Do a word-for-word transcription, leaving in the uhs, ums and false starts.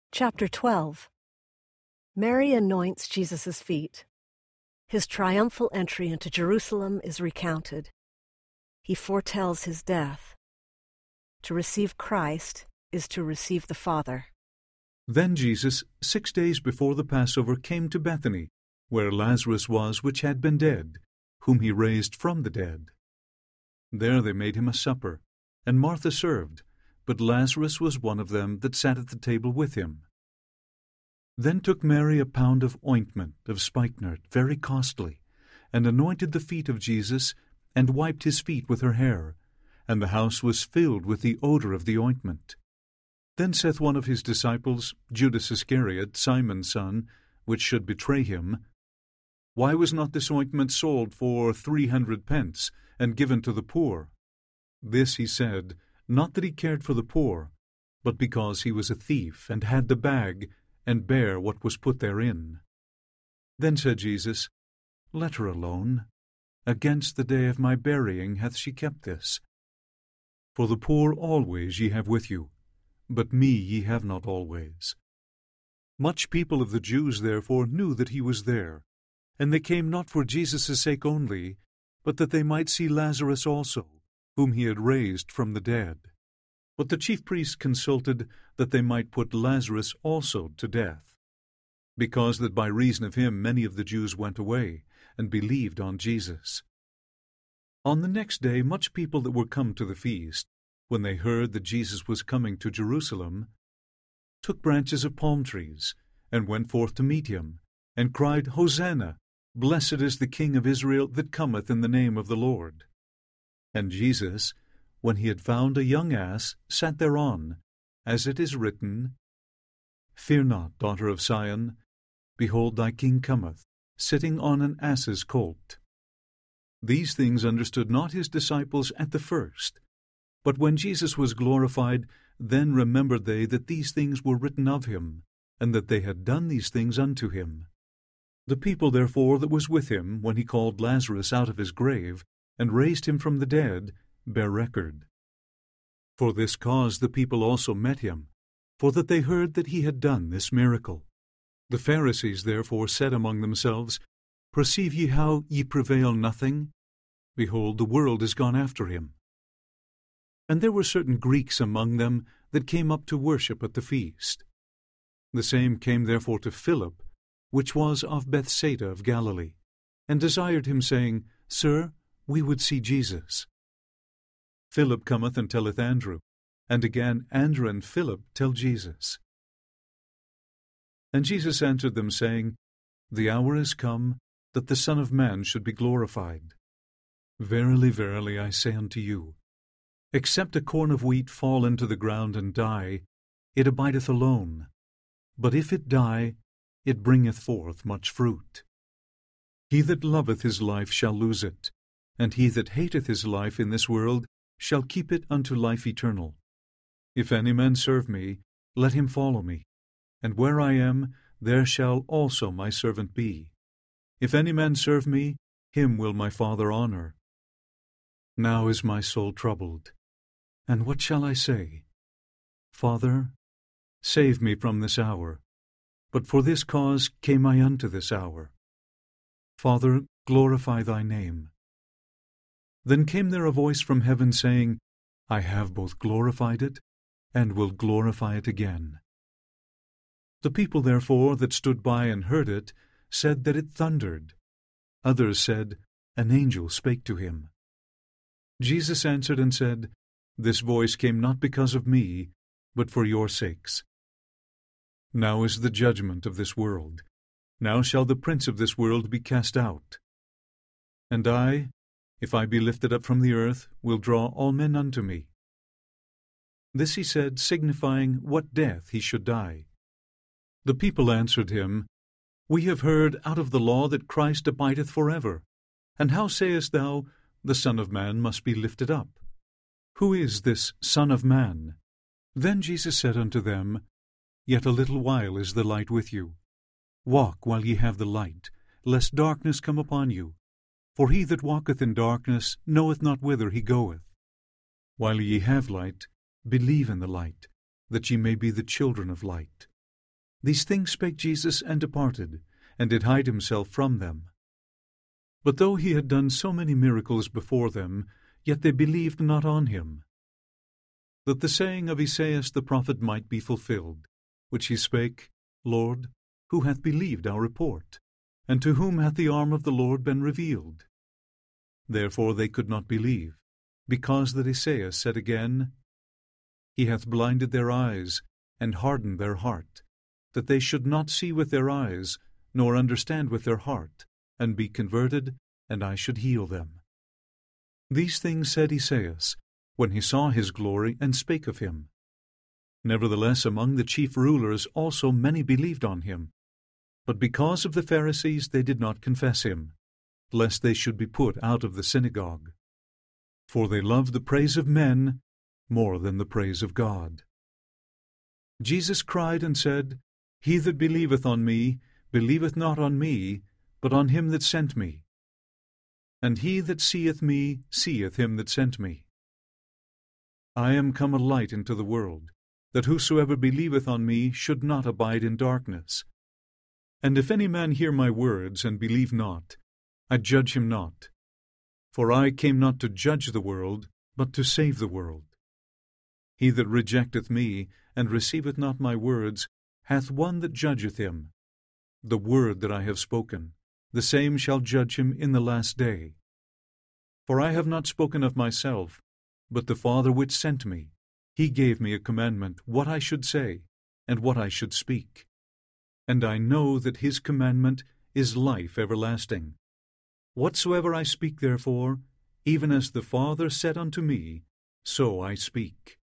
Chapter twelve. Mary anoints Jesus' feet. His triumphal entry into Jerusalem is recounted. He foretells his death. To receive Christ is to receive the Father. Then Jesus, six days before the Passover, came to Bethany, where Lazarus was, which had been dead, whom he raised from the dead. There they made him a supper, and Martha served, but Lazarus was one of them that sat at the table with him. Then took Mary a pound of ointment of spikenard, very costly, and anointed the feet of Jesus, and wiped his feet with her hair, and the house was filled with the odor of the ointment. Then saith one of his disciples, Judas Iscariot, Simon's son, which should betray him, Why was not this ointment sold for three hundred pence, and given to the poor? This he said, not that he cared for the poor, but because he was a thief, and had the bag, and bare what was put therein. Then said Jesus, Let her alone. Against the day of my burying hath she kept this. For the poor always ye have with you, but me ye have not always. Much people of the Jews therefore knew that he was there, and they came not for Jesus' sake only, but that they might see Lazarus also, whom he had raised from the dead. But the chief priests consulted that they might put Lazarus also to death, because that by reason of him many of the Jews went away, and believed on Jesus. On the next day much people that were come to the feast, when they heard that Jesus was coming to Jerusalem, took branches of palm trees, and went forth to meet him, and cried, Hosanna! Blessed is the King of Israel that cometh in the name of the Lord. And Jesus, when he had found a young ass, sat thereon, as it is written, Fear not, daughter of Sion, behold thy king cometh, sitting on an ass's colt. These things understood not his disciples at the first. But when Jesus was glorified, then remembered they that these things were written of him, and that they had done these things unto him. The people therefore that was with him, when he called Lazarus out of his grave, and raised him from the dead, bear record. For this cause the people also met him, for that they heard that he had done this miracle. The Pharisees therefore said among themselves, Perceive ye how ye prevail nothing? Behold, the world is gone after him. And there were certain Greeks among them that came up to worship at the feast. The same came therefore to Philip, which was of Bethsaida of Galilee, and desired him, saying, Sir, we would see Jesus. Philip cometh and telleth Andrew, and again Andrew and Philip tell Jesus. And Jesus answered them, saying, The hour is come, that the Son of Man should be glorified. Verily, verily, I say unto you, except a corn of wheat fall into the ground and die, it abideth alone. But if it die, it bringeth forth much fruit. He that loveth his life shall lose it, and he that hateth his life in this world shall keep it unto life eternal. If any man serve me, let him follow me, and where I am, there shall also my servant be. If any man serve me, him will my Father honor. Now is my soul troubled, and what shall I say? Father, save me from this hour. But for this cause came I unto this hour. Father, glorify thy name. Then came there a voice from heaven, saying, I have both glorified it, and will glorify it again. The people therefore that stood by and heard it said that it thundered. Others said, An angel spake to him. Jesus answered and said, This voice came not because of me, but for your sakes. Now is the judgment of this world. Now shall the prince of this world be cast out. And I, if I be lifted up from the earth, will draw all men unto me. This he said, signifying what death he should die. The people answered him, We have heard out of the law that Christ abideth forever. And how sayest thou, The Son of Man must be lifted up? Who is this Son of Man? Then Jesus said unto them, Yet a little while is the light with you. Walk while ye have the light, lest darkness come upon you. For he that walketh in darkness knoweth not whither he goeth. While ye have light, believe in the light, that ye may be the children of light. These things spake Jesus, and departed, and did hide himself from them. But though he had done so many miracles before them, yet they believed not on him. That the saying of Esaias the prophet might be fulfilled, which he spake, Lord, who hath believed our report? And to whom hath the arm of the Lord been revealed? Therefore they could not believe, because that Esaias said again, He hath blinded their eyes, and hardened their heart, that they should not see with their eyes, nor understand with their heart, and be converted, and I should heal them. These things said Esaias, when he saw his glory, and spake of him. Nevertheless among the chief rulers also many believed on him. But because of the Pharisees they did not confess him, lest they should be put out of the synagogue. For they loved the praise of men more than the praise of God. Jesus cried and said, He that believeth on me, believeth not on me, but on him that sent me. And he that seeth me, seeth him that sent me. I am come a light into the world, that whosoever believeth on me should not abide in darkness. And if any man hear my words, and believe not, I judge him not. For I came not to judge the world, but to save the world. He that rejecteth me, and receiveth not my words, hath one that judgeth him. The word that I have spoken, the same shall judge him in the last day. For I have not spoken of myself, but the Father which sent me, he gave me a commandment what I should say, and what I should speak. And I know that his commandment is life everlasting. Whatsoever I speak therefore, even as the Father said unto me, so I speak.